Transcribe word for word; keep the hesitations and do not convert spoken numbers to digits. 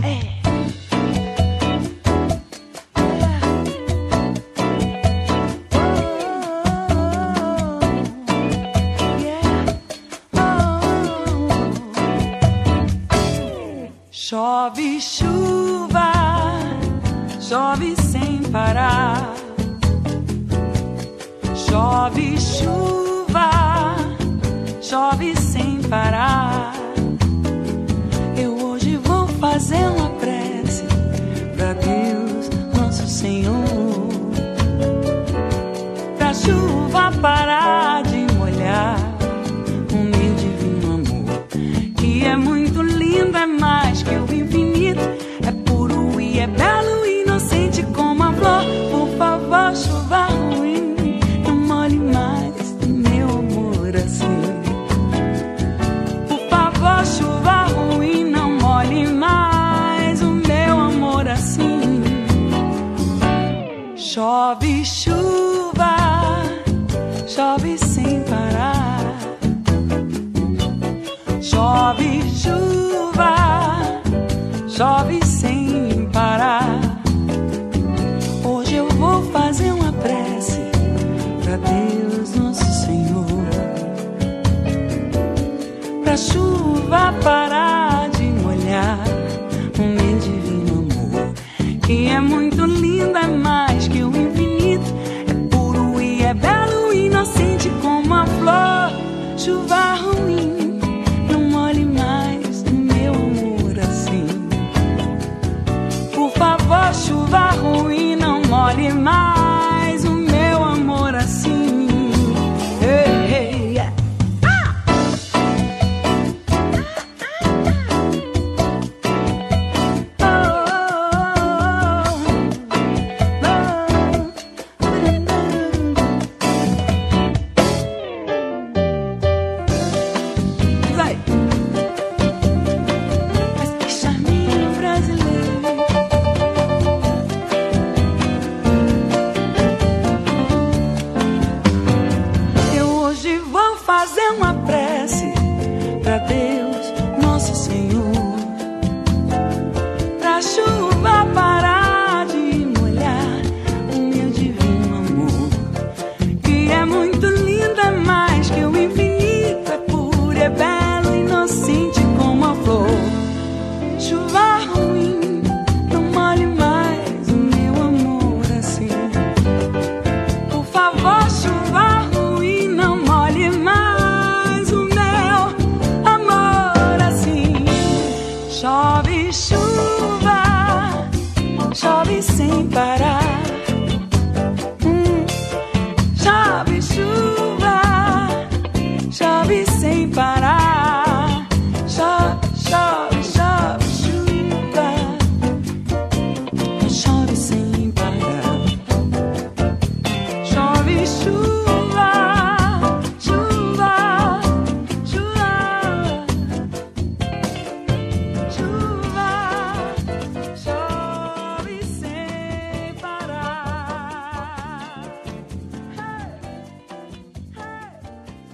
Chove chuva, chove sem parar. Chove chuva, chove sem parar. Eu hoje vou fazer uma prece pra Deus, nosso Senhor, pra chuva parar de molhar o meu divino amor, que é muito lindo, é mais que o infinito, é puro e é belo, inocente como a flor. Por favor, chuva ruim, não molhe mais o meu amor assim. Por favor, chuva ruim, não molhe mais o meu amor assim. Chove chuva, chove sem parar. Chove chuva, chove sem parar. Hoje eu vou fazer uma prece pra Deus, nosso Senhor, pra chuva parar.